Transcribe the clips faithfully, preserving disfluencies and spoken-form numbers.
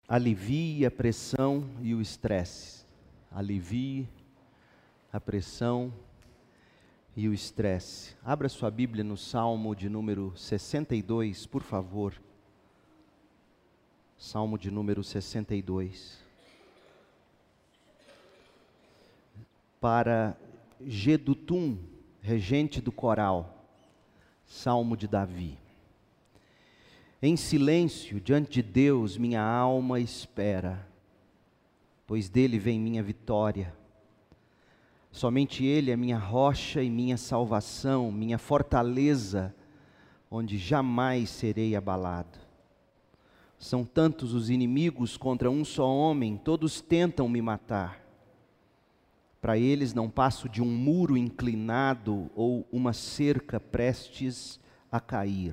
alivie a pressão e o estresse. Alivie a pressão e o estresse. Abra sua Bíblia no Salmo de número sessenta e dois, por favor. Salmo de número sessenta e dois. Para Gedutum, regente do coral, Salmo de Davi. Em silêncio, diante de Deus, minha alma espera, pois dele vem minha vitória. Somente ele é minha rocha e minha salvação, minha fortaleza, onde jamais serei abalado. São tantos os inimigos contra um só homem, todos tentam me matar. Para eles não passo de um muro inclinado ou uma cerca prestes a cair.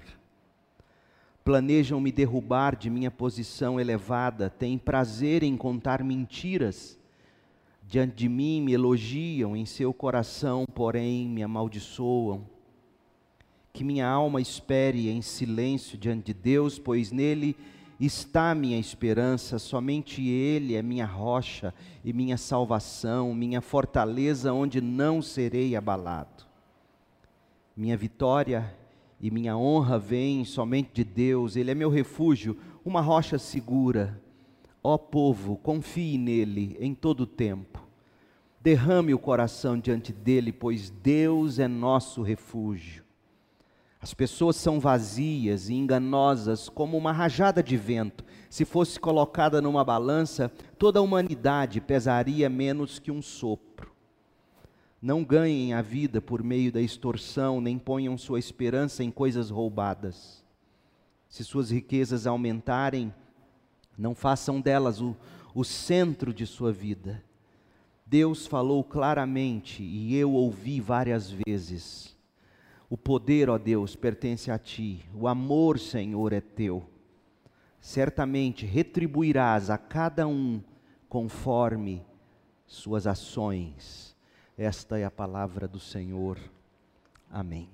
Planejam me derrubar de minha posição elevada, têm prazer em contar mentiras. Diante de mim me elogiam, em seu coração, porém, me amaldiçoam. Que minha alma espere em silêncio diante de Deus, pois nele está minha esperança, somente ele é minha rocha e minha salvação, minha fortaleza onde não serei abalado. Minha vitória e minha honra vêm somente de Deus, ele é meu refúgio, uma rocha segura. Ó povo, confie nele em todo o tempo. Derrame o coração diante dele, pois Deus é nosso refúgio. As pessoas são vazias e enganosas como uma rajada de vento. Se fosse colocada numa balança, toda a humanidade pesaria menos que um sopro. Não ganhem a vida por meio da extorsão, nem ponham sua esperança em coisas roubadas. Se suas riquezas aumentarem, não façam delas o, o centro de sua vida. Deus falou claramente e eu ouvi várias vezes. O poder, ó Deus, pertence a Ti. O amor, Senhor, é Teu. Certamente retribuirás a cada um conforme suas ações. Esta é a palavra do Senhor. Amém.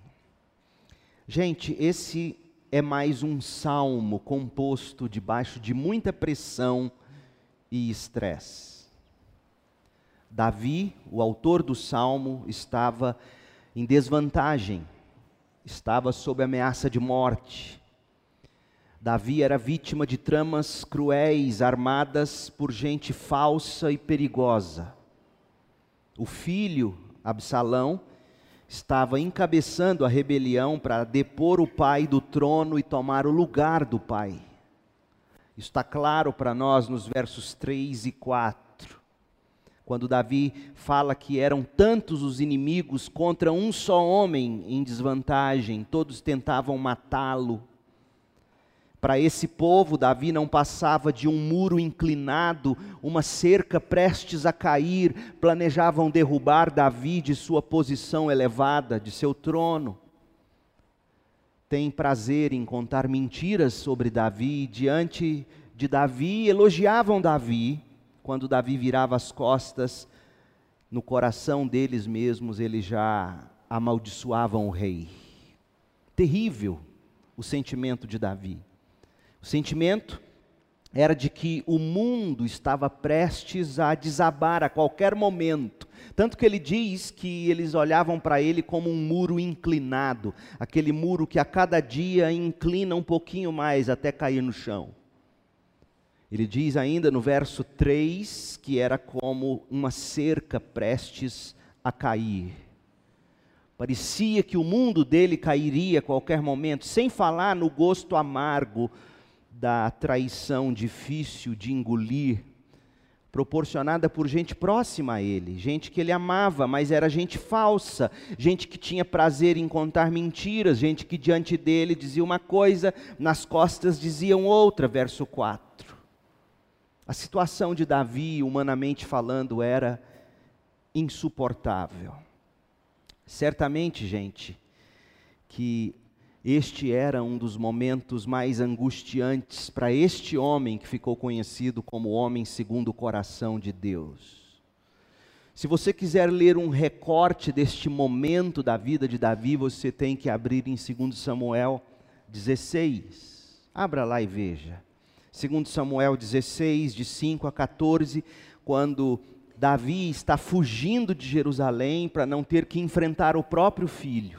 Gente, esse é mais um salmo composto debaixo de muita pressão e estresse. Davi, o autor do salmo, estava em desvantagem, estava sob ameaça de morte. Davi era vítima de tramas cruéis, armadas por gente falsa e perigosa. O filho, Absalão, estava encabeçando a rebelião para depor o pai do trono e tomar o lugar do pai. Isso está claro para nós nos versos três e quatro. Quando Davi fala que eram tantos os inimigos contra um só homem em desvantagem, todos tentavam matá-lo. Para esse povo, Davi não passava de um muro inclinado, uma cerca prestes a cair. Planejavam derrubar Davi de sua posição elevada, de seu trono. Tem prazer em contar mentiras sobre Davi. Diante de Davi, elogiavam Davi. Quando Davi virava as costas, no coração deles mesmos, eles já amaldiçoavam o rei. Terrível o sentimento de Davi. O sentimento era de que o mundo estava prestes a desabar a qualquer momento. Tanto que ele diz que eles olhavam para ele como um muro inclinado. Aquele muro que a cada dia inclina um pouquinho mais até cair no chão. Ele diz ainda no verso três que era como uma cerca prestes a cair. Parecia que o mundo dele cairia a qualquer momento, sem falar no gosto amargo da traição difícil de engolir, proporcionada por gente próxima a ele, gente que ele amava, mas era gente falsa, gente que tinha prazer em contar mentiras, gente que diante dele dizia uma coisa, nas costas diziam outra, verso quatro. A situação de Davi, humanamente falando, era insuportável. Certamente, gente, que este era um dos momentos mais angustiantes para este homem que ficou conhecido como homem segundo o coração de Deus. Se você quiser ler um recorte deste momento da vida de Davi, você tem que abrir em segundo Samuel dezesseis. Abra lá e veja. Segundo Samuel dezesseis, de cinco a quatorze, quando Davi está fugindo de Jerusalém para não ter que enfrentar o próprio filho.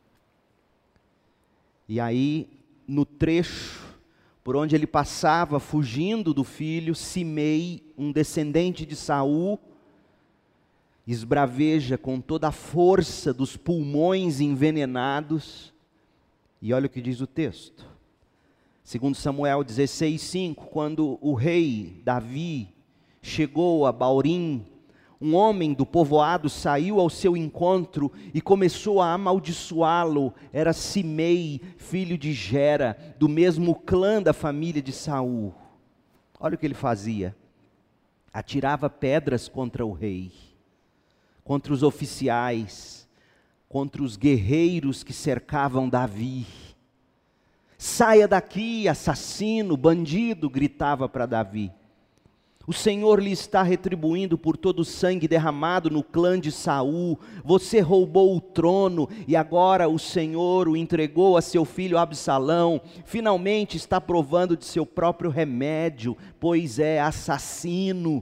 E aí, no trecho por onde ele passava, fugindo do filho, Simei, um descendente de Saul, esbraveja com toda a força dos pulmões envenenados. E olha o que diz o texto. Segundo Samuel dezesseis, cinco, quando o rei Davi chegou a Baurim, um homem do povoado saiu ao seu encontro e começou a amaldiçoá-lo. Era Simei, filho de Gera, do mesmo clã da família de Saul. Olha o que ele fazia. Atirava pedras contra o rei, contra os oficiais, contra os guerreiros que cercavam Davi. Saia daqui, assassino, bandido, gritava para Davi. O Senhor lhe está retribuindo por todo o sangue derramado no clã de Saul. Você roubou o trono e agora o Senhor o entregou a seu filho Absalão. Finalmente está provando de seu próprio remédio, pois é assassino.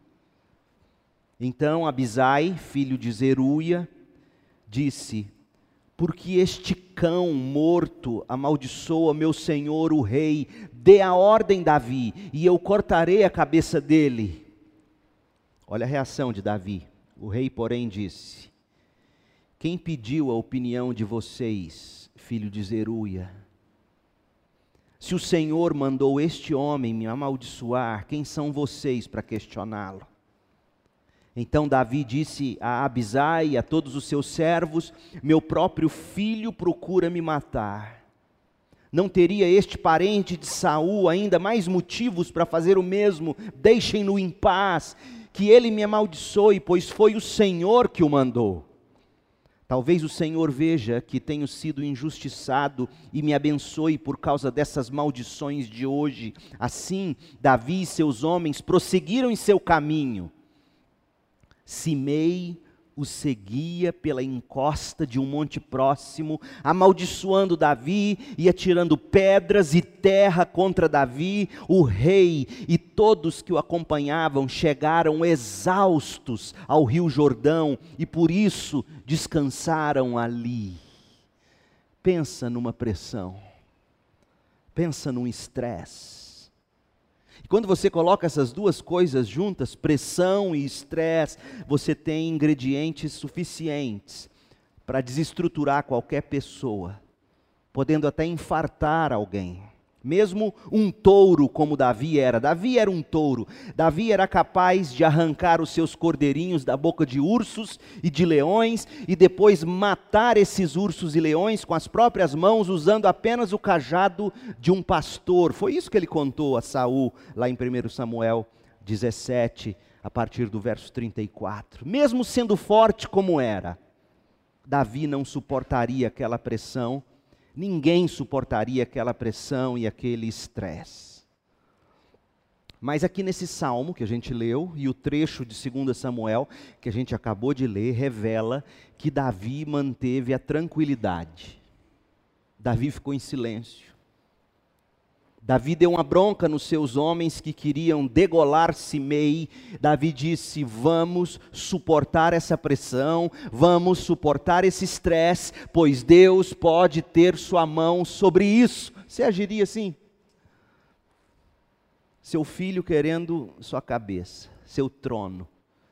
Então Abisai, filho de Zeruia, disse: porque este cão morto amaldiçoa meu senhor o rei, dê a ordem, Davi, e eu cortarei a cabeça dele. Olha a reação de Davi. O rei, porém, disse: quem pediu a opinião de vocês, filho de Zeruia? Se o Senhor mandou este homem me amaldiçoar, quem são vocês para questioná-lo? Então Davi disse a Abisai e a todos os seus servos: meu próprio filho procura me matar. Não teria este parente de Saul ainda mais motivos para fazer o mesmo? Deixem-no em paz, que ele me amaldiçoe, pois foi o Senhor que o mandou. Talvez o Senhor veja que tenho sido injustiçado e me abençoe por causa dessas maldições de hoje. Assim, Davi e seus homens prosseguiram em seu caminho. Simei o seguia pela encosta de um monte próximo, amaldiçoando Davi e atirando pedras e terra contra Davi. O rei e todos que o acompanhavam chegaram exaustos ao rio Jordão e por isso descansaram ali. Pensa numa pressão, pensa num estresse. Quando você coloca essas duas coisas juntas, pressão e estresse, você tem ingredientes suficientes para desestruturar qualquer pessoa, podendo até infartar alguém. Mesmo um touro como Davi era. Davi era um touro. Davi era capaz de arrancar os seus cordeirinhos da boca de ursos e de leões e depois matar esses ursos e leões com as próprias mãos, usando apenas o cajado de um pastor. Foi isso que ele contou a Saul lá em primeiro Samuel dezessete, a partir do verso trinta e quatro. Mesmo sendo forte como era, Davi não suportaria aquela pressão. Ninguém suportaria aquela pressão e aquele estresse. Mas aqui nesse salmo que a gente leu, e o trecho de segundo Samuel, que a gente acabou de ler, revela que Davi manteve a tranquilidade. Davi ficou em silêncio. Davi deu uma bronca nos seus homens que queriam degolar Simei. Davi disse: vamos suportar essa pressão, vamos suportar esse estresse, pois Deus pode ter sua mão sobre isso. Você agiria assim? Seu filho querendo sua cabeça, seu trono.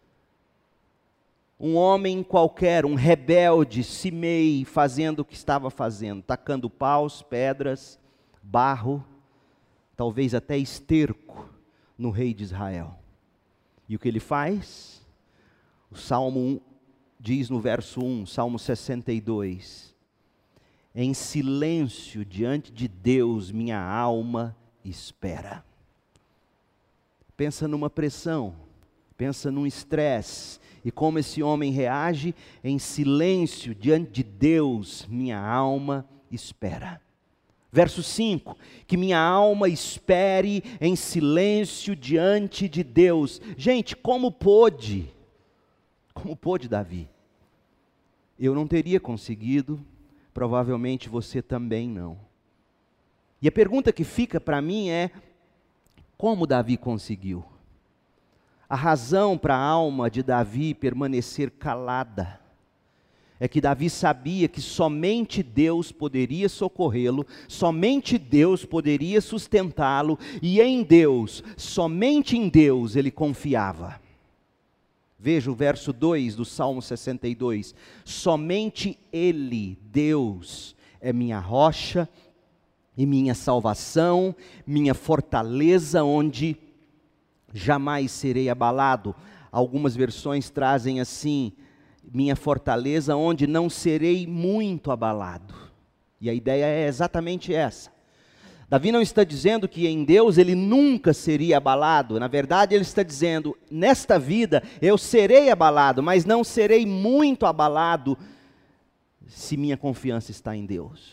Um homem qualquer, um rebelde, Simei, fazendo o que estava fazendo, tacando paus, pedras, barro, talvez até esterco no rei de Israel. E o que ele faz? O Salmo um diz no verso um, Salmo sessenta e dois: em silêncio diante de Deus minha alma espera. Pensa numa pressão, pensa num estresse, e como esse homem reage: em silêncio diante de Deus minha alma espera. Verso cinco, que minha alma espere em silêncio diante de Deus. Gente, como pôde? Como pôde Davi? Eu não teria conseguido, provavelmente você também não. E a pergunta que fica para mim é: Como Davi conseguiu? A razão para a alma de Davi permanecer calada é que Davi sabia que somente Deus poderia socorrê-lo, somente Deus poderia sustentá-lo, e em Deus, somente em Deus ele confiava. Veja o verso dois do Salmo sessenta e dois. Somente Ele, Deus, é minha rocha e minha salvação, minha fortaleza, onde jamais serei abalado. Algumas versões trazem assim: minha fortaleza, onde não serei muito abalado. E a ideia é exatamente essa. Davi não está dizendo que em Deus ele nunca seria abalado. Na verdade, ele está dizendo: nesta vida eu serei abalado, mas não serei muito abalado se minha confiança está em Deus.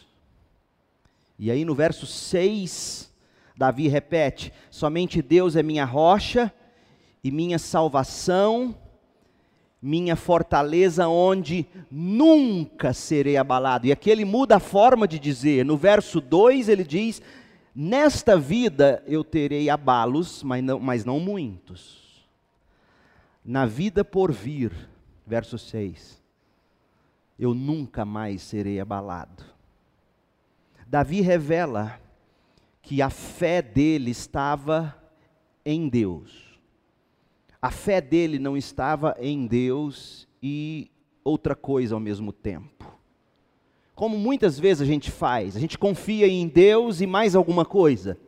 E aí no verso seis, Davi repete: somente Deus é minha rocha e minha salvação, minha fortaleza, onde nunca serei abalado. E aqui ele muda a forma de dizer. No verso dois ele diz: nesta vida eu terei abalos, mas não, mas não muitos. Na vida por vir, verso seis, eu nunca mais serei abalado. Davi revela que a fé dele estava em Deus. A fé dele não estava em Deus e outra coisa ao mesmo tempo. Como muitas vezes a gente faz, a gente confia em Deus e mais alguma coisa.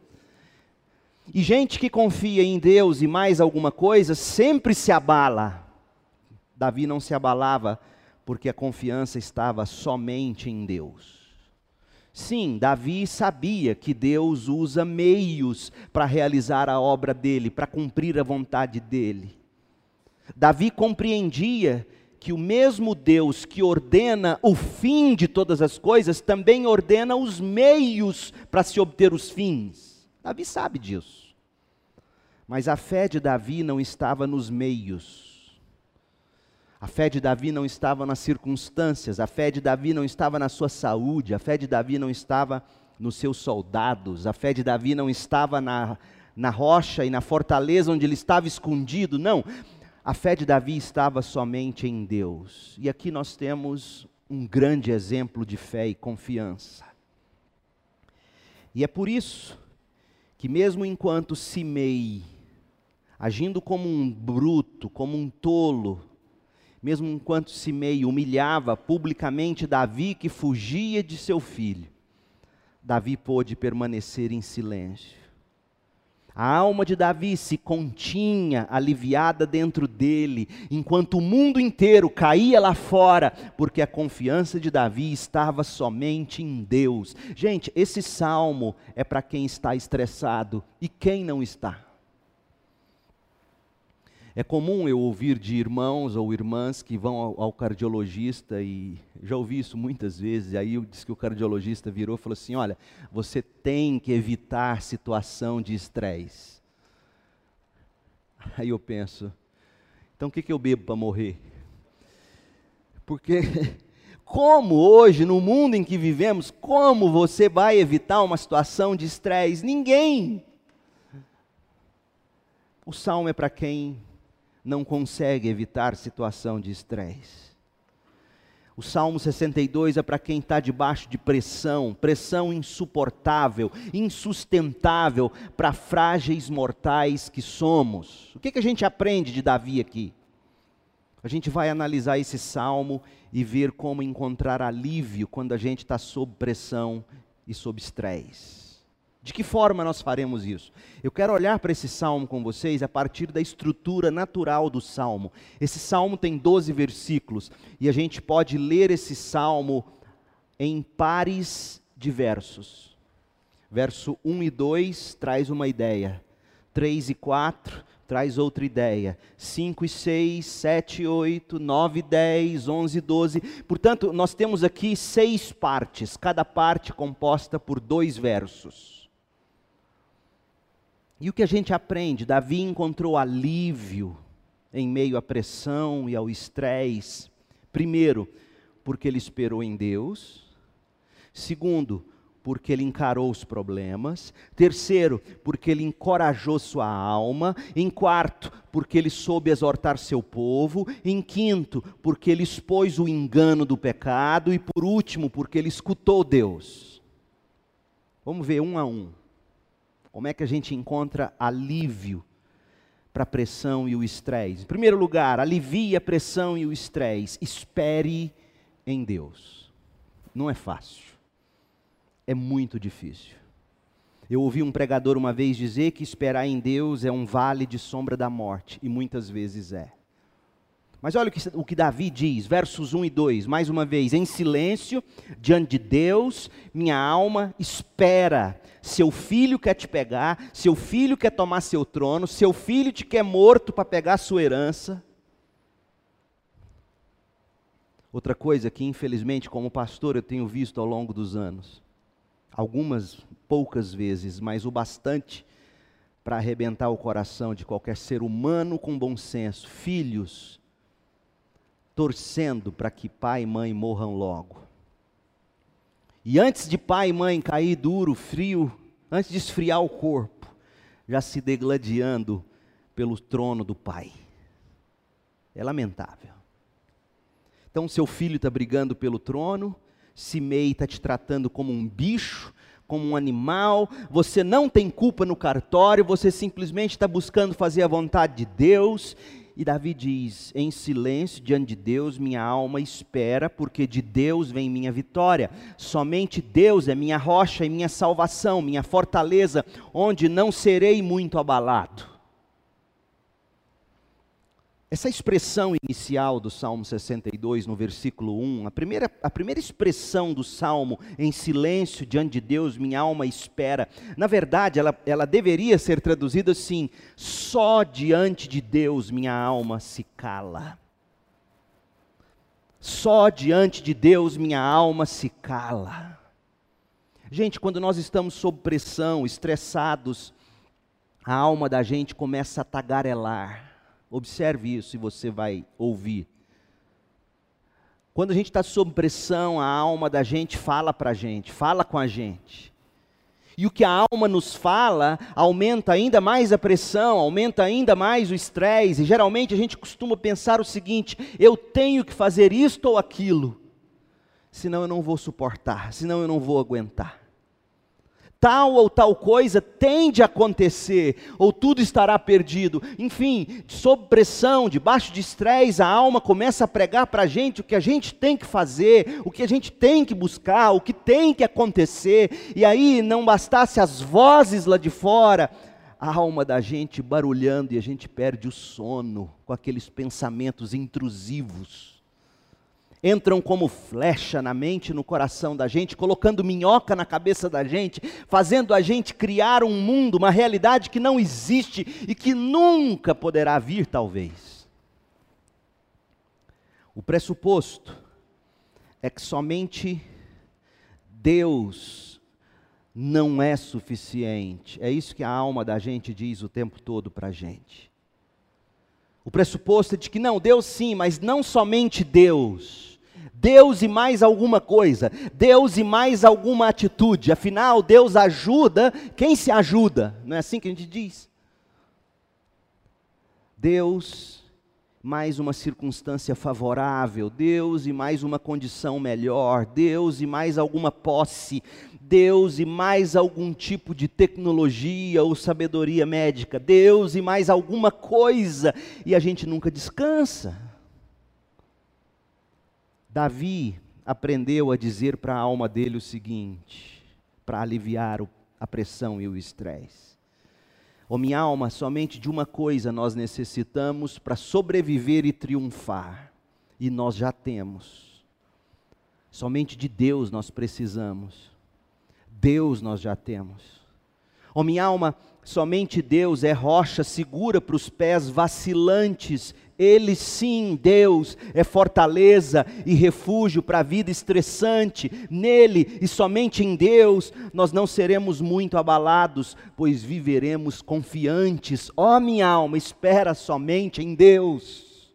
E gente que confia em Deus e mais alguma coisa sempre se abala. Davi não se abalava porque a confiança estava somente em Deus. Sim, Davi sabia que Deus usa meios para realizar a obra dele, para cumprir a vontade dele. Davi compreendia que o mesmo Deus que ordena o fim de todas as coisas, também ordena os meios para se obter os fins. Davi sabe disso. Mas a fé de Davi não estava nos meios. A fé de Davi não estava nas circunstâncias, a fé de Davi não estava na sua saúde, a fé de Davi não estava nos seus soldados, a fé de Davi não estava na, na rocha e na fortaleza onde ele estava escondido, não. A fé de Davi estava somente em Deus. E aqui nós temos um grande exemplo de fé e confiança. E é por isso que mesmo enquanto Simei, agindo como um bruto, como um tolo, mesmo enquanto Simei humilhava publicamente Davi, que fugia de seu filho, Davi pôde permanecer em silêncio. A alma de Davi se continha, aliviada dentro dele, enquanto o mundo inteiro caía lá fora, porque a confiança de Davi estava somente em Deus. Gente, esse salmo é para quem está estressado e quem não está. É comum eu ouvir de irmãos ou irmãs que vão ao, ao cardiologista, e já ouvi isso muitas vezes, e aí eu disse que o cardiologista virou e falou assim: olha, você tem que evitar situação de estresse. Aí eu penso, então o que, que eu bebo para morrer? Porque como hoje, no mundo em que vivemos, como você vai evitar uma situação de estresse? Ninguém. O salmo é para quem não consegue evitar situação de estresse. O Salmo sessenta e dois é para quem está debaixo de pressão, pressão insuportável, insustentável para frágeis mortais que somos. O que, que a gente aprende de Davi aqui? A gente vai analisar esse salmo e ver como encontrar alívio quando a gente está sob pressão e sob estresse. De que forma nós faremos isso? Eu quero olhar para esse salmo com vocês a partir da estrutura natural do salmo. Esse salmo tem doze versículos e a gente pode ler esse salmo em pares de versos. Verso um e dois traz uma ideia, três e quatro traz outra ideia, cinco e seis, sete e oito, nove e dez, onze e doze. Portanto, nós temos aqui seis partes, cada parte composta por dois versos. E o que a gente aprende? Davi encontrou alívio em meio à pressão e ao estresse. Primeiro, porque ele esperou em Deus. Segundo, porque ele encarou os problemas. Terceiro, porque ele encorajou sua alma. Em quarto, porque ele soube exortar seu povo. Em quinto, porque ele expôs o engano do pecado. E por último, porque ele escutou Deus. Vamos ver um a um. Como é que a gente encontra alívio para a pressão e o estresse? Em primeiro lugar, alivie a pressão e o estresse. Espere em Deus. Não é fácil. É muito difícil. Eu ouvi um pregador uma vez dizer que esperar em Deus é um vale de sombra da morte, e muitas vezes é. Mas olha o que, o que Davi diz, versos um e dois, mais uma vez: em silêncio, diante de Deus, minha alma espera. Seu filho quer te pegar, seu filho quer tomar seu trono, seu filho te quer morto para pegar sua herança. Outra coisa que, infelizmente, como pastor, eu tenho visto ao longo dos anos, algumas poucas vezes, mas o bastante para arrebentar o coração de qualquer ser humano com bom senso: filhos torcendo para que pai e mãe morram logo. E antes de pai e mãe cair duro, frio, antes de esfriar o corpo, já se degladiando pelo trono do pai. É lamentável. Então seu filho está brigando pelo trono, Simei está te tratando como um bicho, como um animal, você não tem culpa no cartório, você simplesmente está buscando fazer a vontade de Deus. E Davi diz: em silêncio diante de Deus minha alma espera, porque de Deus vem minha vitória. Somente Deus é minha rocha e minha salvação, minha fortaleza, onde não serei muito abalado. Essa expressão inicial do Salmo sessenta e dois, no versículo um, a primeira, a primeira expressão do Salmo, em silêncio diante de Deus, minha alma espera, na verdade, ela, ela deveria ser traduzida assim: só diante de Deus minha alma se cala. Só diante de Deus minha alma se cala. Gente, quando nós estamos sob pressão, estressados, a alma da gente começa a tagarelar. Observe isso e você vai ouvir. Quando a gente está sob pressão, a alma da gente fala para a gente, fala com a gente. E o que a alma nos fala, aumenta ainda mais a pressão, aumenta ainda mais o estresse. E geralmente a gente costuma pensar o seguinte: eu tenho que fazer isto ou aquilo, senão eu não vou suportar, senão eu não vou aguentar. Tal ou tal coisa tende a acontecer, ou tudo estará perdido. Enfim, sob pressão, debaixo de estresse, a alma começa a pregar para a gente o que a gente tem que fazer, o que a gente tem que buscar, o que tem que acontecer. E aí, não bastasse as vozes lá de fora, a alma da gente barulhando, e a gente perde o sono com aqueles pensamentos intrusivos. Entram como flecha na mente e no coração da gente, colocando minhoca na cabeça da gente, fazendo a gente criar um mundo, uma realidade que não existe e que nunca poderá vir, talvez. O pressuposto é que somente Deus não é suficiente. É isso que a alma da gente diz o tempo todo para a gente. O pressuposto é de que não, Deus sim, mas não somente Deus. Deus e mais alguma coisa, Deus e mais alguma atitude. Afinal, Deus ajuda quem se ajuda, não é assim que a gente diz? Deus mais uma circunstância favorável, Deus e mais uma condição melhor, Deus e mais alguma posse, Deus e mais algum tipo de tecnologia ou sabedoria médica, Deus e mais alguma coisa, e a gente nunca descansa. Davi aprendeu a dizer para a alma dele o seguinte, para aliviar o, a pressão e o estresse: ó minha alma, somente de uma coisa nós necessitamos para sobreviver e triunfar, e nós já temos. Somente de Deus nós precisamos. Deus nós já temos. Ó minha alma, somente Deus é rocha segura para os pés vacilantes. Ele sim, Deus, é fortaleza e refúgio para a vida estressante. Nele e somente em Deus nós não seremos muito abalados, pois viveremos confiantes. Ó minha alma, espera somente em Deus.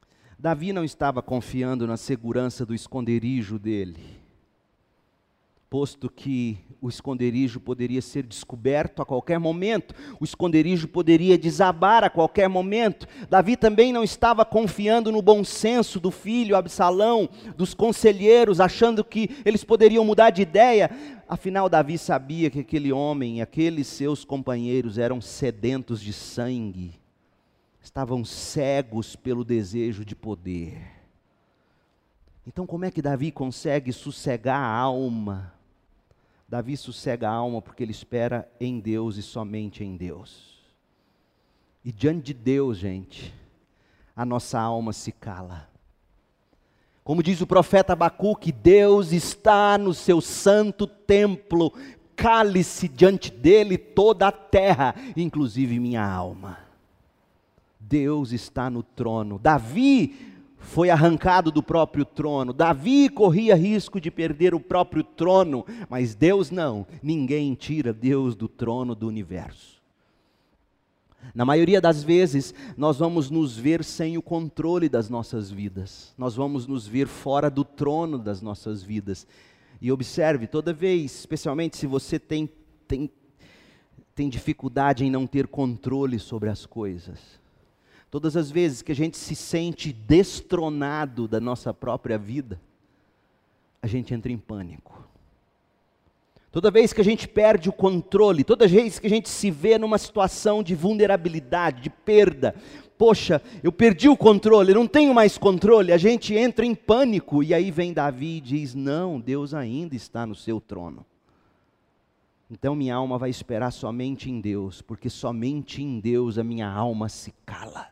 Davi não estava confiando na segurança do esconderijo dele. posto que o esconderijo poderia ser descoberto a qualquer momento, o esconderijo poderia desabar a qualquer momento. Davi também não estava confiando no bom senso do filho Absalão, dos conselheiros, achando que eles poderiam mudar de ideia. Afinal, Davi sabia que aquele homem e aqueles seus companheiros eram sedentos de sangue, estavam cegos pelo desejo de poder. Então, como é que Davi consegue sossegar a alma? Davi sossega a alma porque ele espera em Deus e somente em Deus. E diante de Deus, gente, a nossa alma se cala. Como diz o profeta Abacuque, Deus está no seu santo templo, cale-se diante dele toda a terra, inclusive minha alma. Deus está no trono. Davi foi arrancado do próprio trono. Davi corria risco de perder o próprio trono, mas Deus não. Ninguém tira Deus do trono do universo. Na maioria das vezes, nós vamos nos ver sem o controle das nossas vidas. Nós vamos nos ver fora do trono das nossas vidas. E observe, toda vez, especialmente se você tem, tem, tem dificuldade em não ter controle sobre as coisas, todas as vezes que a gente se sente destronado da nossa própria vida, a gente entra em pânico. Toda vez que a gente perde o controle, toda vez que a gente se vê numa situação de vulnerabilidade, de perda, poxa, eu perdi o controle, não tenho mais controle, a gente entra em pânico. E aí vem Davi e diz, não, Deus ainda está no seu trono. Então minha alma vai esperar somente em Deus, porque somente em Deus a minha alma se cala.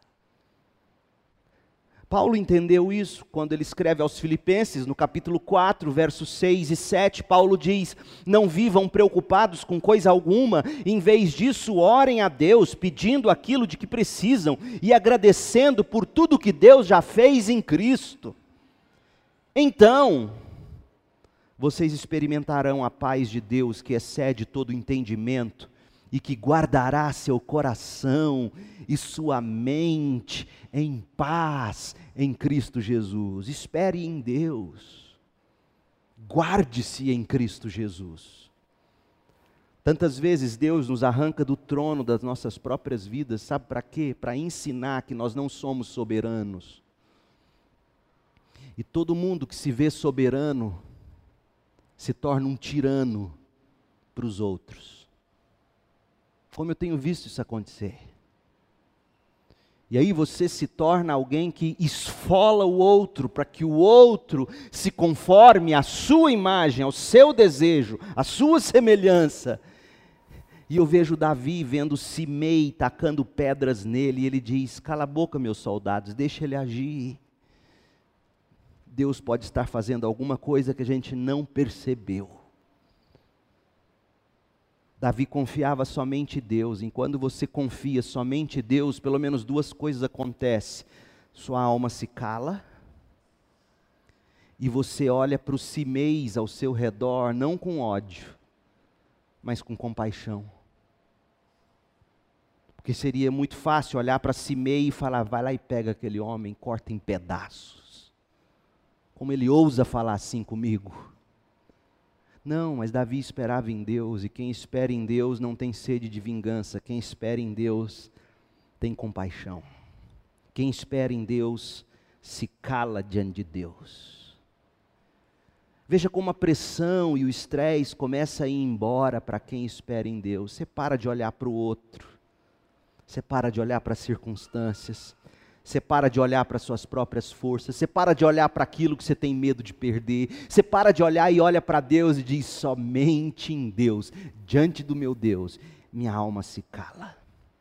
Paulo entendeu isso quando ele escreve aos Filipenses, no capítulo quatro, versos seis e sete, Paulo diz, não vivam preocupados com coisa alguma, em vez disso orem a Deus, pedindo aquilo de que precisam e agradecendo por tudo que Deus já fez em Cristo. Então, vocês experimentarão a paz de Deus que excede todo entendimento, e que guardará seu coração e sua mente em paz em Cristo Jesus. Espere em Deus, guarde-se em Cristo Jesus. Tantas vezes Deus nos arranca do trono das nossas próprias vidas, sabe para quê? Para ensinar que nós não somos soberanos. E todo mundo que se vê soberano, se torna um tirano para os outros. Como eu tenho visto isso acontecer. E aí você se torna alguém que esfola o outro, para que o outro se conforme à sua imagem, ao seu desejo, à sua semelhança. E eu vejo Davi vendo Simei tacando pedras nele, e ele diz, cala a boca meus soldados, deixa ele agir. Deus pode estar fazendo alguma coisa que a gente não percebeu. Davi confiava somente em Deus. Enquanto você confia somente em Deus, pelo menos duas coisas acontecem. Sua alma se cala, e você olha para os Simeis ao seu redor, não com ódio, mas com compaixão. Porque seria muito fácil olhar para Simei e falar, vai lá e pega aquele homem, corta em pedaços. Como ele ousa falar assim comigo? Não, mas Davi esperava em Deus, e quem espera em Deus não tem sede de vingança. Quem espera em Deus tem compaixão. Quem espera em Deus se cala diante de Deus. Veja como a pressão e o estresse começam a ir embora para quem espera em Deus. Você para de olhar para o outro, você para de olhar para as circunstâncias, você para de olhar para as suas próprias forças, você para de olhar para aquilo que você tem medo de perder, você para de olhar e olha para Deus e diz, somente em Deus, diante do meu Deus, minha alma se cala.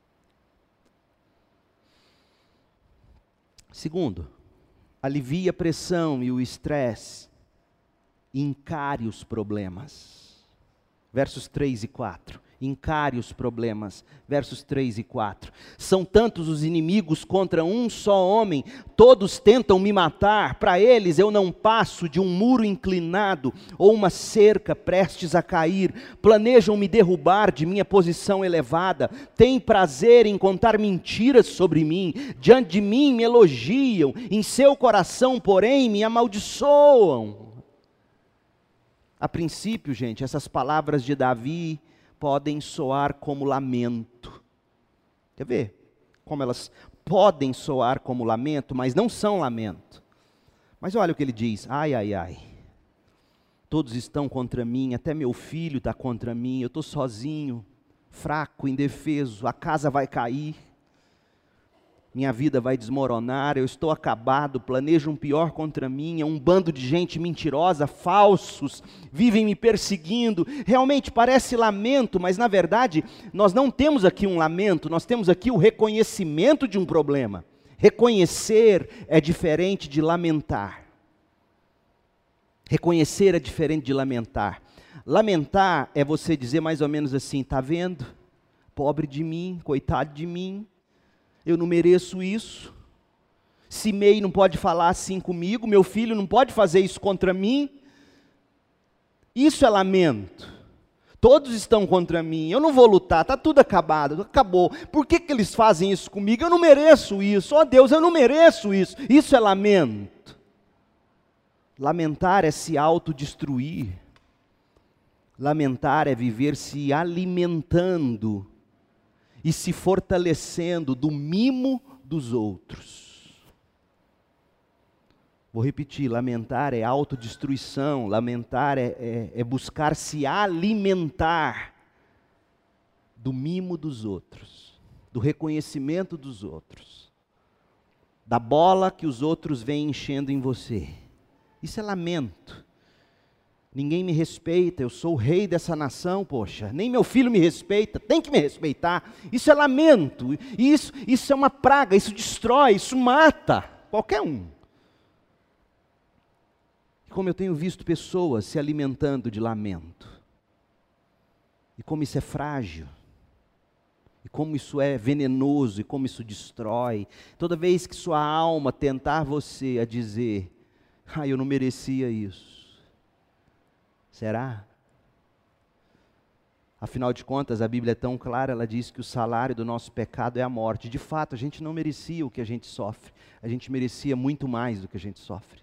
Segundo, alivie a pressão e o estresse, encare os problemas. Versos três e quatro. Encare os problemas, versos três e quatro. São tantos os inimigos contra um só homem, todos tentam me matar, para eles eu não passo de um muro inclinado, ou uma cerca prestes a cair, planejam me derrubar de minha posição elevada, têm prazer em contar mentiras sobre mim, diante de mim me elogiam, em seu coração porém me amaldiçoam. A princípio, gente, essas palavras de Davi podem soar como lamento. Quer ver? Como elas podem soar como lamento, mas não são lamento. Mas olha o que ele diz: ai, ai, ai. Todos estão contra mim, até meu filho está contra mim, eu estou sozinho, fraco, indefeso, a casa vai cair. Minha vida vai desmoronar, eu estou acabado, planejam um pior contra mim, é um bando de gente mentirosa, falsos, vivem me perseguindo. Realmente parece lamento, mas na verdade nós não temos aqui um lamento, nós temos aqui o reconhecimento de um problema. Reconhecer é diferente de lamentar. Reconhecer é diferente de lamentar. Lamentar é você dizer mais ou menos assim: está vendo? Pobre de mim, coitado de mim. Eu não mereço isso. Simei não pode falar assim comigo, meu filho não pode fazer isso contra mim. Isso é lamento. Todos estão contra mim, eu não vou lutar, está tudo acabado, acabou. Por que, que eles fazem isso comigo? Eu não mereço isso. Ó Deus, eu não mereço isso. Isso é lamento. Lamentar é se autodestruir. Lamentar é viver se alimentando e se fortalecendo do mimo dos outros. Vou repetir: lamentar é autodestruição, lamentar é, é, é buscar se alimentar do mimo dos outros, do reconhecimento dos outros, da bola que os outros vêm enchendo em você. Isso é lamento. Ninguém me respeita, eu sou o rei dessa nação, poxa, nem meu filho me respeita, tem que me respeitar. Isso é lamento, isso, isso é uma praga, isso destrói, isso mata qualquer um. Como eu tenho visto pessoas se alimentando de lamento, e como isso é frágil, e como isso é venenoso, e como isso destrói. Toda vez que sua alma tentar você a dizer: ah, eu não merecia isso. Será? Afinal de contas, a Bíblia é tão clara, ela diz que o salário do nosso pecado é a morte. De fato, a gente não merecia o que a gente sofre. A gente merecia muito mais do que a gente sofre.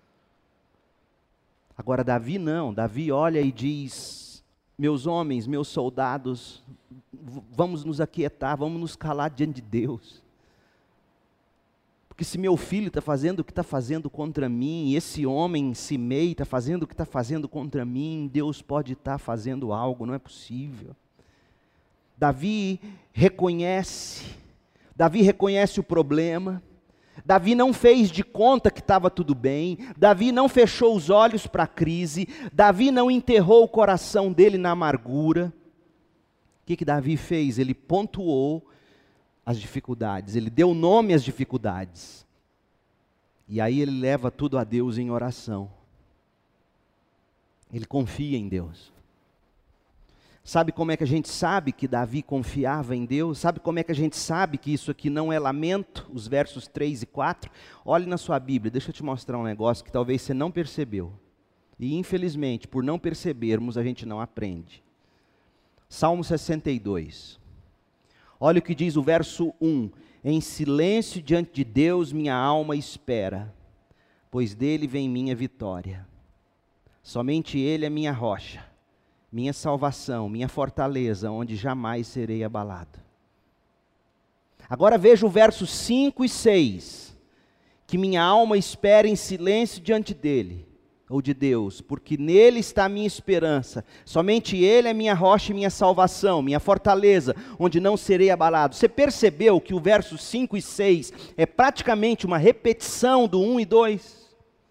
Agora, Davi não. Davi olha e diz: meus homens, meus soldados, vamos nos aquietar, vamos nos calar diante de Deus. Porque se meu filho está fazendo o que está fazendo contra mim, e esse homem Simei está fazendo o que está fazendo contra mim, Deus pode estar fazendo algo, não é possível. Davi reconhece, Davi reconhece o problema, Davi não fez de conta que estava tudo bem, Davi não fechou os olhos para a crise, Davi não enterrou o coração dele na amargura. O que que Davi fez? Ele pontuou as dificuldades, ele deu nome às dificuldades, e aí ele leva tudo a Deus em oração, ele confia em Deus. Sabe como é que a gente sabe que Davi confiava em Deus? Sabe como é que a gente sabe que isso aqui não é lamento? Os versos três e quatro, olhe na sua Bíblia, deixa eu te mostrar um negócio que talvez você não percebeu, e infelizmente por não percebermos a gente não aprende. Salmo sessenta e dois, olha o que diz o verso um: em silêncio diante de Deus minha alma espera, pois dele vem minha vitória. Somente ele é minha rocha, minha salvação, minha fortaleza, onde jamais serei abalado. Agora veja o verso cinco e seis, que minha alma espera em silêncio diante dele, ou de Deus, porque nele está a minha esperança, somente ele é minha rocha e minha salvação, minha fortaleza, onde não serei abalado. Você percebeu que o verso cinco e seis é praticamente uma repetição do um e dois?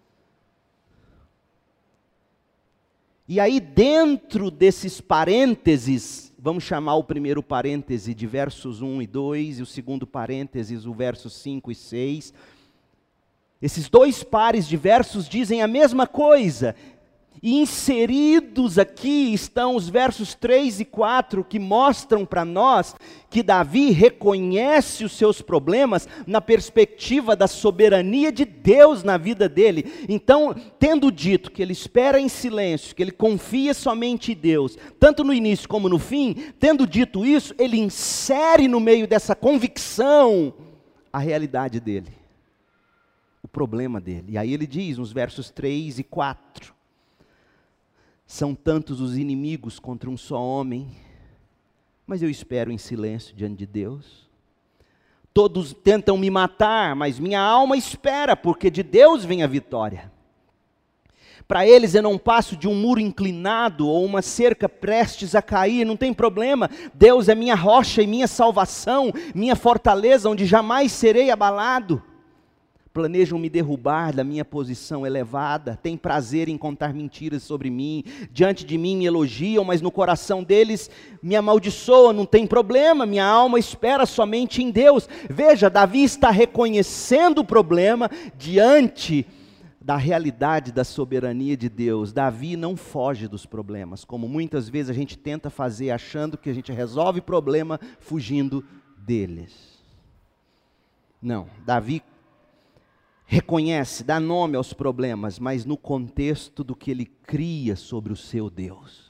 E aí dentro desses parênteses, vamos chamar o primeiro parêntese de versos um e dois, e o segundo parênteses o verso cinco e seis, esses dois pares de versos dizem a mesma coisa, e inseridos aqui estão os versos três e quatro, que mostram para nós que Davi reconhece os seus problemas na perspectiva da soberania de Deus na vida dele. Então, tendo dito que ele espera em silêncio, que ele confia somente em Deus, tanto no início como no fim, tendo dito isso, ele insere no meio dessa convicção a realidade dele, o problema dele. E aí ele diz nos versos três e quatro: São tantos os inimigos contra um só homem, mas eu espero em silêncio diante de Deus. Todos tentam me matar, mas minha alma espera, porque de Deus vem a vitória. Para eles eu não passo de um muro inclinado ou uma cerca prestes a cair, não tem problema. Deus é minha rocha e minha salvação, minha fortaleza, onde jamais serei abalado. Planejam me derrubar da minha posição elevada, têm prazer em contar mentiras sobre mim, diante de mim me elogiam, mas no coração deles me amaldiçoam, não tem problema, minha alma espera somente em Deus. Veja, Davi está reconhecendo o problema diante da realidade da soberania de Deus. Davi não foge dos problemas, como muitas vezes a gente tenta fazer, achando que a gente resolve problema fugindo deles. Não, Davi reconhece, dá nome aos problemas, mas no contexto do que ele cria sobre o seu Deus.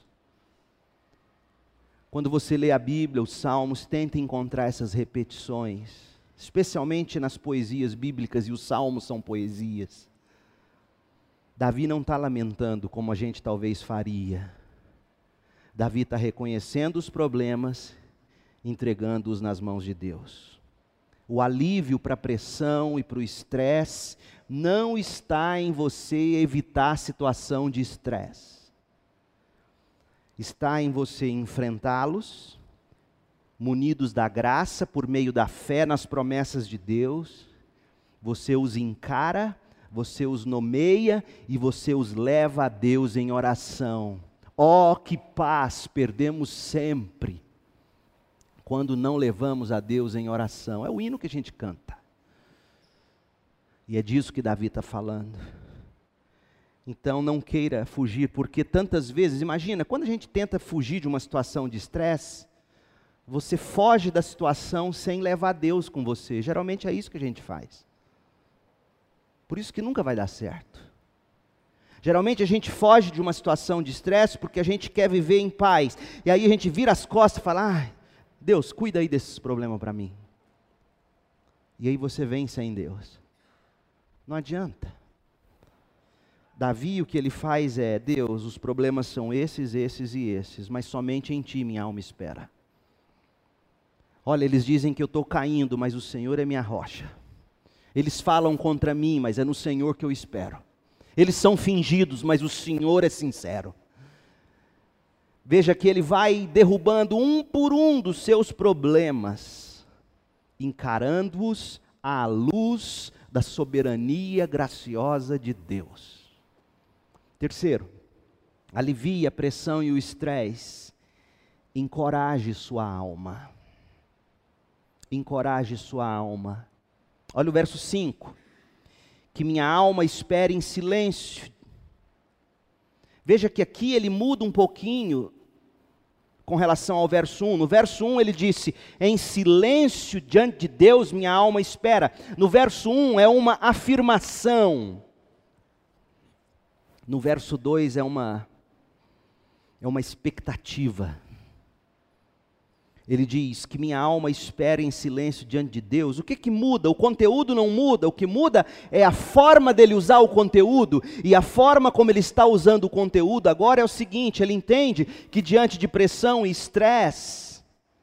Quando você lê a Bíblia, os Salmos, tenta encontrar essas repetições, especialmente nas poesias bíblicas, e os Salmos são poesias. Davi não está lamentando como a gente talvez faria. Davi está reconhecendo os problemas, entregando-os nas mãos de Deus. O alívio para a pressão e para o estresse não está em você evitar a situação de estresse. Está em você enfrentá-los, munidos da graça, por meio da fé nas promessas de Deus. Você os encara, você os nomeia e você os leva a Deus em oração. Oh, que paz perdemos sempre quando não levamos a Deus em oração. É o hino que a gente canta. E é disso que Davi está falando. Então não queira fugir, porque tantas vezes, imagina, quando a gente tenta fugir de uma situação de estresse, você foge da situação sem levar Deus com você. Geralmente é isso que a gente faz. Por isso que nunca vai dar certo. Geralmente a gente foge de uma situação de estresse porque a gente quer viver em paz. E aí a gente vira as costas e fala, ah, Deus, cuida aí desses problemas para mim. E aí você vem sem Deus. Não adianta. Davi, o que ele faz é, Deus, os problemas são esses, esses e esses, mas somente em Ti minha alma espera. Olha, eles dizem que eu estou caindo, mas o Senhor é minha rocha. Eles falam contra mim, mas é no Senhor que eu espero. Eles são fingidos, mas o Senhor é sincero. Veja que ele vai derrubando um por um dos seus problemas, encarando-os à luz da soberania graciosa de Deus. Terceiro, alivie a pressão e o estresse, encoraje sua alma. Encoraje sua alma. Olha o verso cinco. Que minha alma espere em silêncio. Veja que aqui ele muda um pouquinho com relação ao verso um. No verso um ele disse, em silêncio diante de Deus minha alma espera. No verso um é uma afirmação. No verso dois é uma, é uma expectativa. Ele diz que minha alma espera em silêncio diante de Deus. O que que muda? O conteúdo não muda. O que muda é a forma dele usar o conteúdo. E a forma como ele está usando o conteúdo agora é o seguinte, ele entende que diante de pressão e estresse,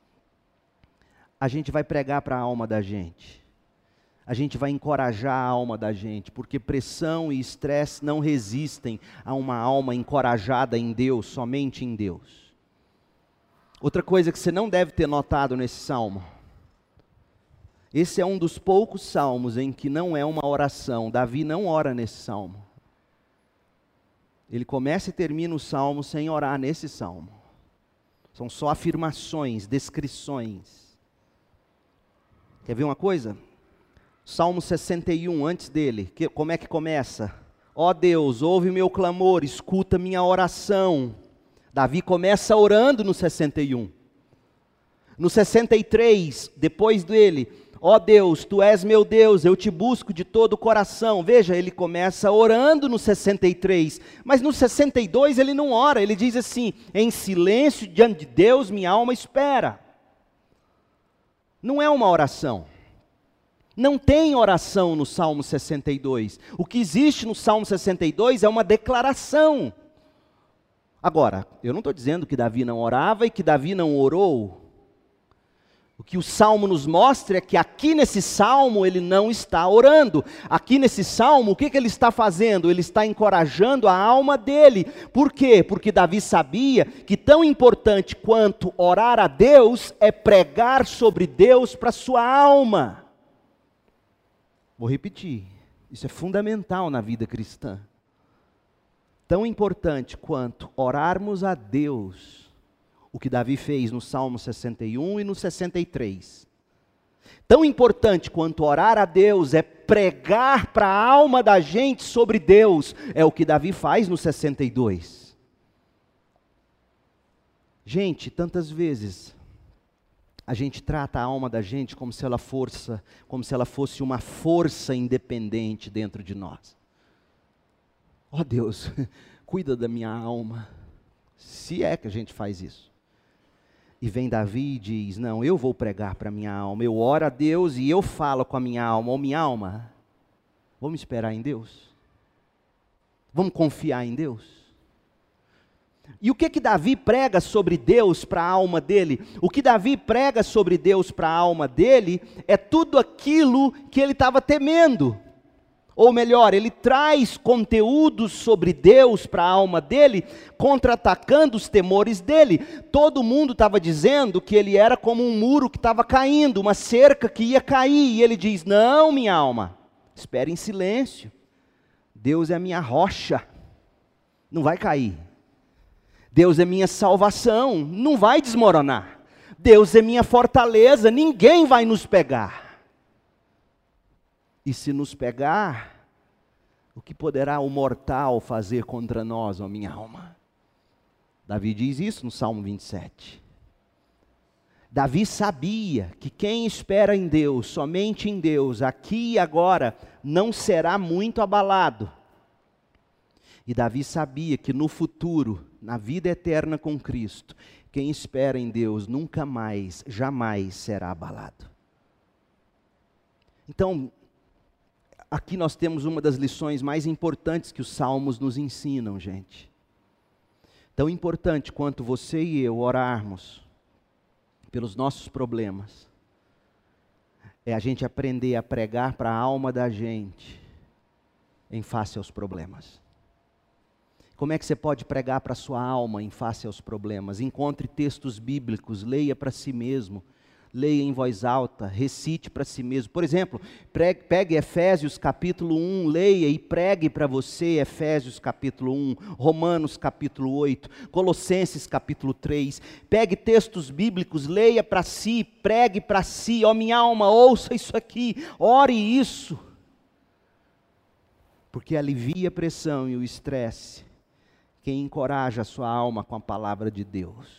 a gente vai pregar para a alma da gente. A gente vai encorajar a alma da gente, porque pressão e estresse não resistem a uma alma encorajada em Deus, somente em Deus. Outra coisa que você não deve ter notado nesse salmo, esse é um dos poucos salmos em que não é uma oração. Davi não ora nesse salmo. Ele começa e termina o salmo sem orar nesse salmo. São só afirmações, descrições. Quer ver uma coisa? Salmo sessenta e um, antes dele, que, como é que começa? Ó Deus, ouve meu clamor, escuta minha oração. Davi começa orando no sessenta e um. No sessenta e três, depois dele, ó Deus, Tu és meu Deus, eu te busco de todo o coração. Veja, ele começa orando no sessenta e três, mas no sessenta e dois ele não ora, ele diz assim, em silêncio diante de Deus minha alma espera. Não é uma oração. Não tem oração no Salmo sessenta e dois. O que existe no Salmo sessenta e dois é uma declaração. Agora, eu não estou dizendo que Davi não orava e que Davi não orou. O que o Salmo nos mostra é que aqui nesse Salmo ele não está orando. Aqui nesse Salmo, o que, que ele está fazendo? Ele está encorajando a alma dele. Por quê? Porque Davi sabia que tão importante quanto orar a Deus é pregar sobre Deus para a sua alma. Vou repetir, isso é fundamental na vida cristã. Tão importante quanto orarmos a Deus, o que Davi fez no Salmo sessenta e um e no sessenta e três. Tão importante quanto orar a Deus é pregar para a alma da gente sobre Deus, é o que Davi faz no sessenta e dois. Gente, tantas vezes a gente trata a alma da gente como se ela fosse, como se ela fosse uma força independente dentro de nós. Ó oh Deus, cuida da minha alma. Se é que a gente faz isso. E vem Davi e diz, não, eu vou pregar para a minha alma. Eu oro a Deus e eu falo com a minha alma. Ô minha alma, vamos esperar em Deus? Vamos confiar em Deus? E o que que Davi prega sobre Deus para a alma dele? O que Davi prega sobre Deus para a alma dele é tudo aquilo que ele estava temendo. Ou melhor, ele traz conteúdos sobre Deus para a alma dele, contra-atacando os temores dele. Todo mundo estava dizendo que ele era como um muro que estava caindo, uma cerca que ia cair. E ele diz, não, minha alma, espere em silêncio. Deus é a minha rocha, não vai cair. Deus é minha salvação, não vai desmoronar. Deus é minha fortaleza, ninguém vai nos pegar. E se nos pegar, o que poderá o mortal fazer contra nós, ó minha alma? Davi diz isso no Salmo vinte e sete. Davi sabia que quem espera em Deus, somente em Deus, aqui e agora, não será muito abalado. E Davi sabia que no futuro, na vida eterna com Cristo, quem espera em Deus nunca mais, jamais será abalado. Então, aqui nós temos uma das lições mais importantes que os Salmos nos ensinam, gente. Tão importante quanto você e eu orarmos pelos nossos problemas, é a gente aprender a pregar para a alma da gente em face aos problemas. Como é que você pode pregar para a sua alma em face aos problemas? Encontre textos bíblicos, leia para si mesmo. Leia em voz alta, recite para si mesmo. Por exemplo, pregue, pegue Efésios capítulo um, leia e pregue para você Efésios capítulo um, Romanos capítulo oito, Colossenses capítulo três. Pegue textos bíblicos, leia para si, pregue para si. Ó minha alma, ouça isso aqui, ore isso. Porque alivia a pressão e o estresse quem encoraja a sua alma com a palavra de Deus.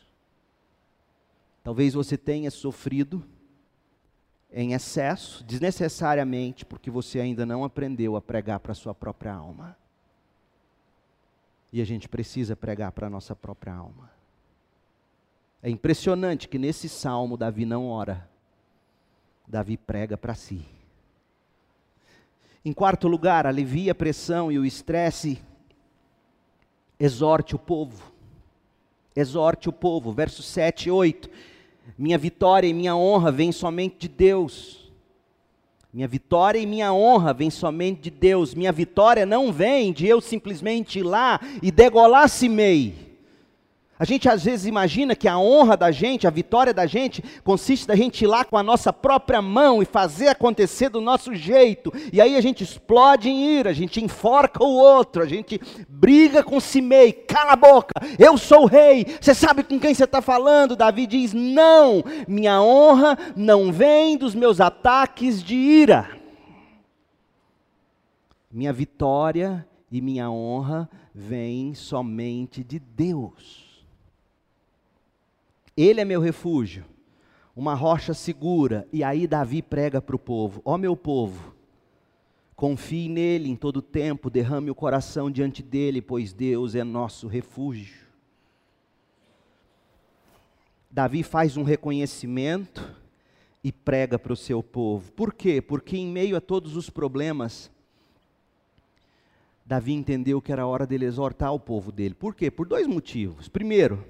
Talvez você tenha sofrido em excesso, desnecessariamente, porque você ainda não aprendeu a pregar para a sua própria alma. E a gente precisa pregar para a nossa própria alma. É impressionante que nesse salmo Davi não ora. Davi prega para si. Em quarto lugar, alivia a pressão e o estresse, exorte o povo. Exorte o povo, versos sete e oito. Minha vitória e minha honra vêm somente de Deus. Minha vitória e minha honra vêm somente de Deus. Minha vitória não vem de eu simplesmente ir lá e degolar Simei. A gente às vezes imagina que a honra da gente, a vitória da gente, consiste da gente ir lá com a nossa própria mão e fazer acontecer do nosso jeito. E aí a gente explode em ira, a gente enforca o outro, a gente briga com Simei. Cala a boca, eu sou o rei, você sabe com quem você está falando? Davi diz, não, minha honra não vem dos meus ataques de ira. Minha vitória e minha honra vêm somente de Deus. Ele é meu refúgio, uma rocha segura. E aí Davi prega para o povo, ó meu povo, confie nele em todo tempo, derrame o coração diante dele, pois Deus é nosso refúgio. Davi faz um reconhecimento e prega para o seu povo. Por quê? Porque em meio a todos os problemas, Davi entendeu que era hora dele exortar o povo dele. Por quê? Por dois motivos. Primeiro,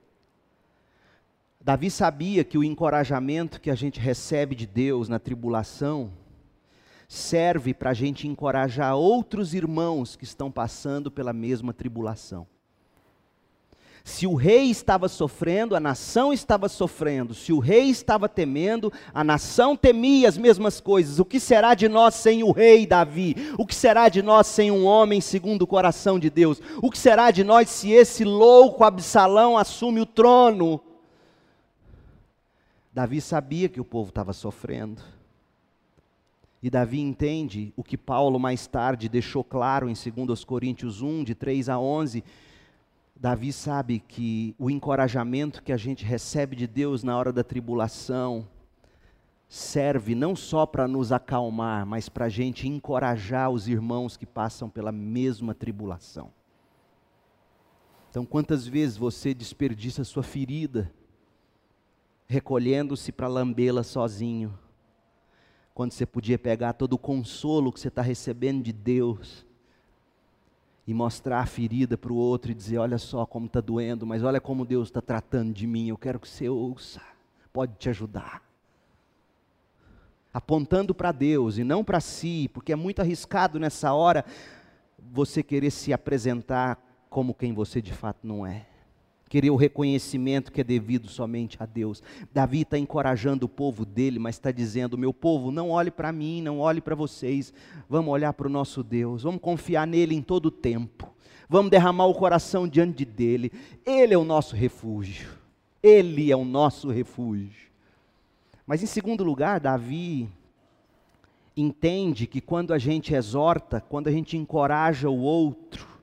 Davi sabia que o encorajamento que a gente recebe de Deus na tribulação serve para a gente encorajar outros irmãos que estão passando pela mesma tribulação. Se o rei estava sofrendo, a nação estava sofrendo. Se o rei estava temendo, a nação temia as mesmas coisas. O que será de nós sem o rei Davi? O que será de nós sem um homem segundo o coração de Deus? O que será de nós se esse louco Absalão assume o trono? Davi sabia que o povo estava sofrendo. E Davi entende o que Paulo mais tarde deixou claro em dois Coríntios um, de três a onze. Davi sabe que o encorajamento que a gente recebe de Deus na hora da tribulação serve não só para nos acalmar, mas para a gente encorajar os irmãos que passam pela mesma tribulação. Então, quantas vezes você desperdiça sua ferida, recolhendo-se para lambê-la sozinho, quando você podia pegar todo o consolo que você está recebendo de Deus, e mostrar a ferida para o outro e dizer, olha só como está doendo, mas olha como Deus está tratando de mim, eu quero que você ouça, pode te ajudar. Apontando para Deus e não para si, porque é muito arriscado nessa hora você querer se apresentar como quem você de fato não é. Querer o reconhecimento que é devido somente a Deus. Davi está encorajando o povo dele, mas está dizendo, meu povo, não olhe para mim, não olhe para vocês, vamos olhar para o nosso Deus, vamos confiar nele em todo o tempo, vamos derramar o coração diante dele, ele é o nosso refúgio, ele é o nosso refúgio. Mas em segundo lugar, Davi entende que quando a gente exorta, quando a gente encoraja o outro,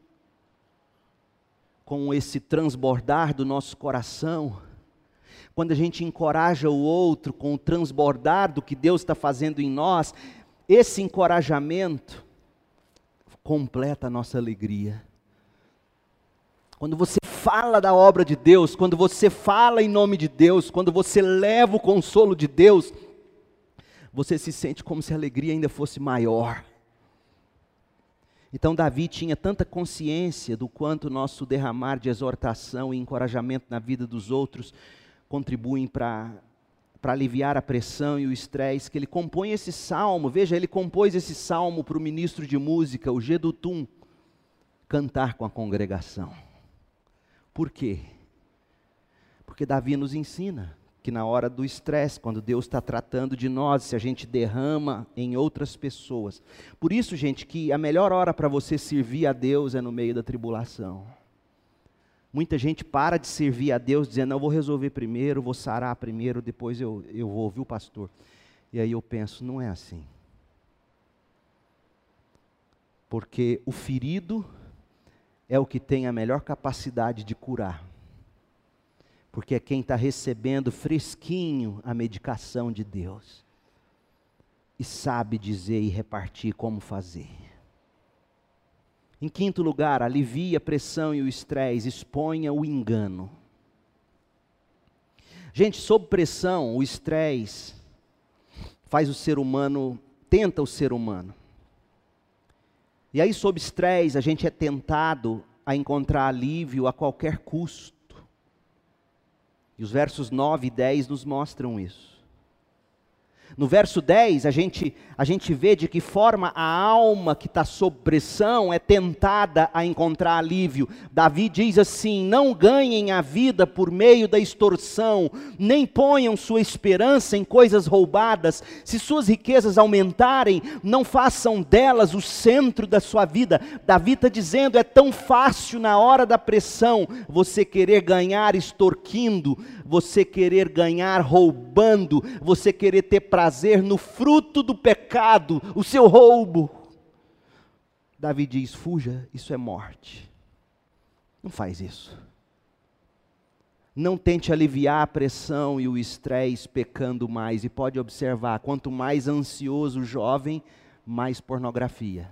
com esse transbordar do nosso coração, quando a gente encoraja o outro com o transbordar do que Deus está fazendo em nós, esse encorajamento completa a nossa alegria. Quando você fala da obra de Deus, quando você fala em nome de Deus, quando você leva o consolo de Deus, você se sente como se a alegria ainda fosse maior. Então Davi tinha tanta consciência do quanto o nosso derramar de exortação e encorajamento na vida dos outros contribuem para para aliviar a pressão e o estresse, que ele compõe esse salmo. Veja, ele compôs esse salmo para o ministro de música, o Jedutum, cantar com a congregação. Por quê? Porque Davi nos ensina que na hora do estresse, quando Deus está tratando de nós, se a gente derrama em outras pessoas. Por isso, gente, que a melhor hora para você servir a Deus é no meio da tribulação. Muita gente para de servir a Deus dizendo, não, eu vou resolver primeiro, vou sarar primeiro, depois eu, eu vou ouvir o pastor. E aí eu penso, não é assim. Porque o ferido é o que tem a melhor capacidade de curar. Porque é quem está recebendo fresquinho a medicação de Deus. E sabe dizer e repartir como fazer. Em quinto lugar, alivia a pressão e o estresse, exponha o engano. Gente, sob pressão, o estresse faz o ser humano, tenta o ser humano. E aí, sob estresse, a gente é tentado a encontrar alívio a qualquer custo. E os versos nove e dez nos mostram isso. No verso dez, a gente, a gente vê de que forma a alma que está sob pressão é tentada a encontrar alívio. Davi diz assim, não ganhem a vida por meio da extorsão, nem ponham sua esperança em coisas roubadas. Se suas riquezas aumentarem, não façam delas o centro da sua vida. Davi está dizendo, é tão fácil na hora da pressão, você querer ganhar extorquindo, você querer ganhar roubando, você querer ter prazer no fruto do pecado, o seu roubo. Davi diz, fuja, isso é morte. Não faz isso. Não tente aliviar a pressão e o estresse pecando mais. E pode observar, quanto mais ansioso o jovem, mais pornografia.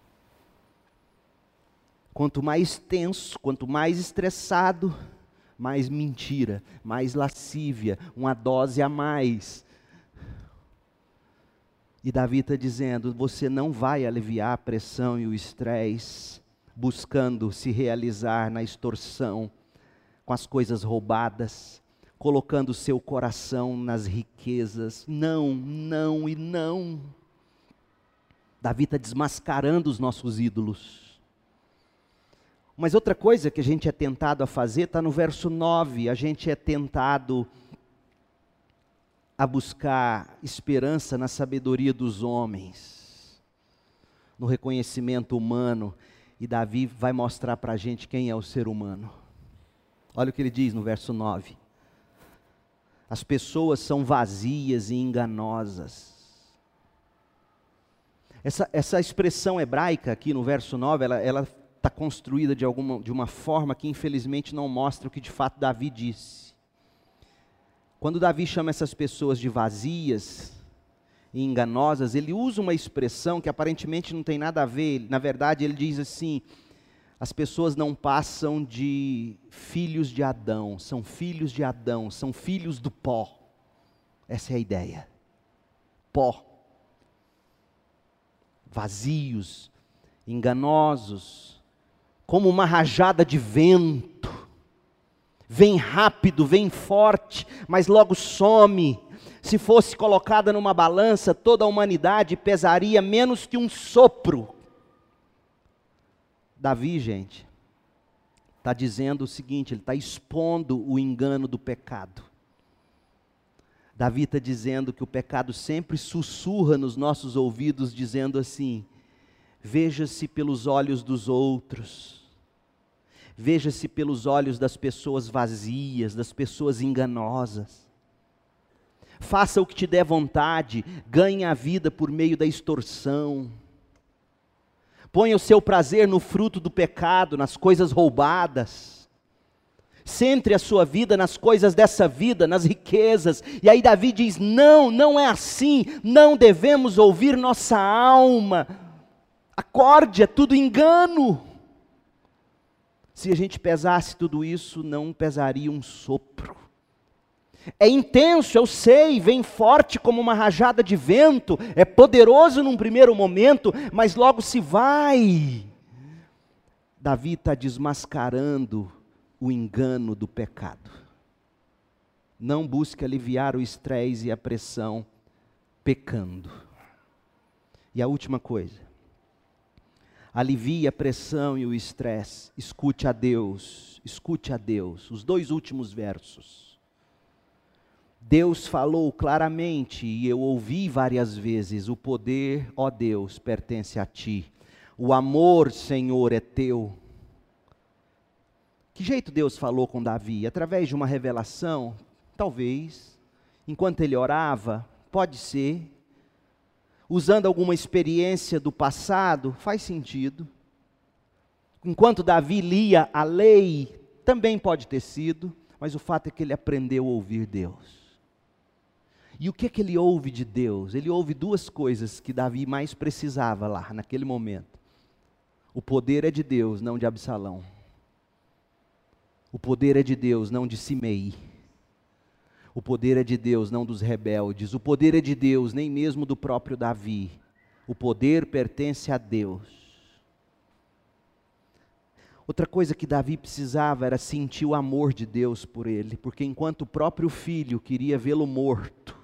Quanto mais tenso, quanto mais estressado, mais mentira, mais lascívia, uma dose a mais. E Davi está dizendo, você não vai aliviar a pressão e o estresse, buscando se realizar na extorsão, com as coisas roubadas, colocando seu coração nas riquezas. Não, não e não. Davi está desmascarando os nossos ídolos. Mas outra coisa que a gente é tentado a fazer, está no verso nove, a gente é tentado a buscar esperança na sabedoria dos homens, no reconhecimento humano, e Davi vai mostrar para a gente quem é o ser humano. Olha o que ele diz no verso nove. As pessoas são vazias e enganosas. Essa, essa expressão hebraica aqui no verso nove, ela ela está construída de, alguma, de uma forma que infelizmente não mostra o que de fato Davi disse. Quando Davi chama essas pessoas de vazias e enganosas, ele usa uma expressão que aparentemente não tem nada a ver. Na verdade, ele diz assim, as pessoas não passam de filhos de Adão, são filhos de Adão, são filhos do pó. Essa é a ideia. Pó. Vazios, enganosos, como uma rajada de vento. Vem rápido, vem forte, mas logo some. Se fosse colocada numa balança, toda a humanidade pesaria menos que um sopro. Davi, gente, está dizendo o seguinte, ele está expondo o engano do pecado. Davi está dizendo que o pecado sempre sussurra nos nossos ouvidos, dizendo assim, veja-se pelos olhos dos outros, veja-se pelos olhos das pessoas vazias, das pessoas enganosas. Faça o que te der vontade, ganhe a vida por meio da extorsão. Ponha o seu prazer no fruto do pecado, nas coisas roubadas. Centre a sua vida nas coisas dessa vida, nas riquezas. E aí Davi diz, não, não é assim, não devemos ouvir nossa alma. Acorde, é tudo engano. Se a gente pesasse tudo isso, não pesaria um sopro. É intenso, eu sei, vem forte como uma rajada de vento, é poderoso num primeiro momento, mas logo se vai. Davi está desmascarando o engano do pecado. Não busque aliviar o estresse e a pressão pecando. E a última coisa, alivie a pressão e o estresse, escute a Deus, escute a Deus. Os dois últimos versos. Deus falou claramente, e eu ouvi várias vezes, o poder, ó Deus, pertence a ti. O amor, Senhor, é teu. Que jeito Deus falou com Davi? Através de uma revelação? Talvez. Enquanto ele orava? Pode ser. Usando alguma experiência do passado? Faz sentido. Enquanto Davi lia a lei? Também pode ter sido. Mas o fato é que ele aprendeu a ouvir Deus. E o que é que ele ouve de Deus? Ele ouve duas coisas que Davi mais precisava lá, naquele momento. O poder é de Deus, não de Absalão. O poder é de Deus, não de Simei. O poder é de Deus, não dos rebeldes. O poder é de Deus, nem mesmo do próprio Davi. O poder pertence a Deus. Outra coisa que Davi precisava era sentir o amor de Deus por ele, porque enquanto o próprio filho queria vê-lo morto,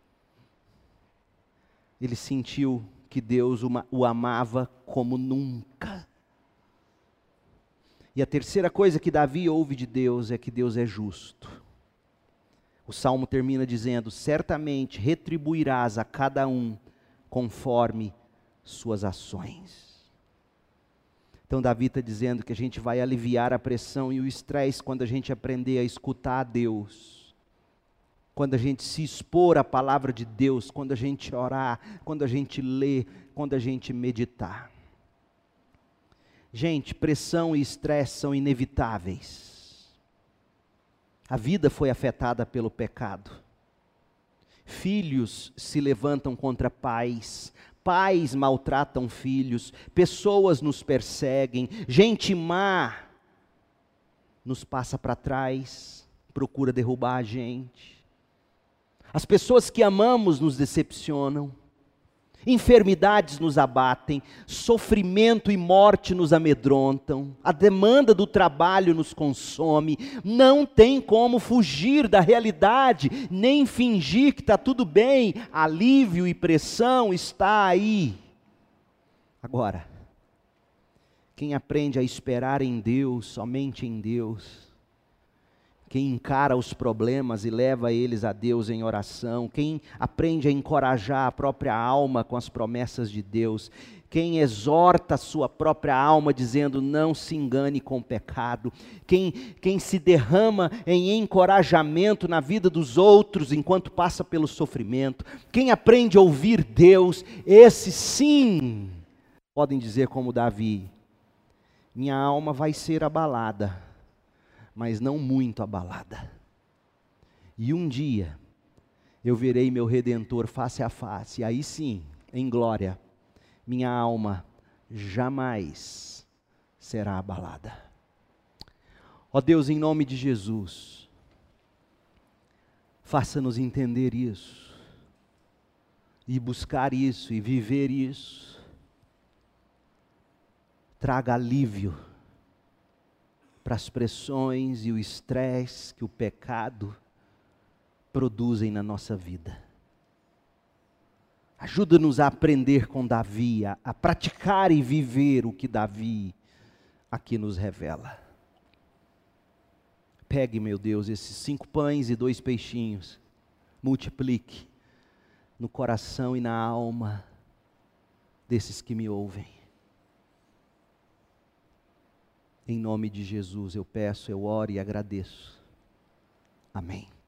ele sentiu que Deus o amava como nunca. E a terceira coisa que Davi ouve de Deus é que Deus é justo. O Salmo termina dizendo, certamente retribuirás a cada um conforme suas ações. Então Davi está dizendo que a gente vai aliviar a pressão e o estresse quando a gente aprender a escutar a Deus. Quando a gente se expor à palavra de Deus, quando a gente orar, quando a gente ler, quando a gente meditar. Gente, pressão e estresse são inevitáveis. A vida foi afetada pelo pecado. Filhos se levantam contra pais, pais maltratam filhos, pessoas nos perseguem, gente má nos passa para trás, procura derrubar a gente. As pessoas que amamos nos decepcionam. enfermidades nos abatem, sofrimento e morte nos amedrontam, a demanda do trabalho nos consome, não tem como fugir da realidade, nem fingir que está tudo bem, alívio e pressão está aí. Agora, quem aprende a esperar em Deus, somente em Deus, quem encara os problemas e leva eles a Deus em oração, quem aprende a encorajar a própria alma com as promessas de Deus, quem exorta a sua própria alma dizendo não se engane com o pecado, quem, quem se derrama em encorajamento na vida dos outros enquanto passa pelo sofrimento, quem aprende a ouvir Deus, esses sim podem dizer como Davi: minha alma vai ser abalada, mas não muito abalada. E um dia, eu verei meu Redentor face a face, e aí sim, em glória, minha alma jamais será abalada. Ó Deus, em nome de Jesus, faça-nos entender isso, e buscar isso, e viver isso. Traga alívio para as pressões e o estresse que o pecado produzem na nossa vida. Ajuda-nos a aprender com Davi, a, a praticar e viver o que Davi aqui nos revela. Pegue, meu Deus, esses cinco pães e dois peixinhos, multiplique no coração e na alma desses que me ouvem. Em nome de Jesus eu peço, eu oro e agradeço. Amém.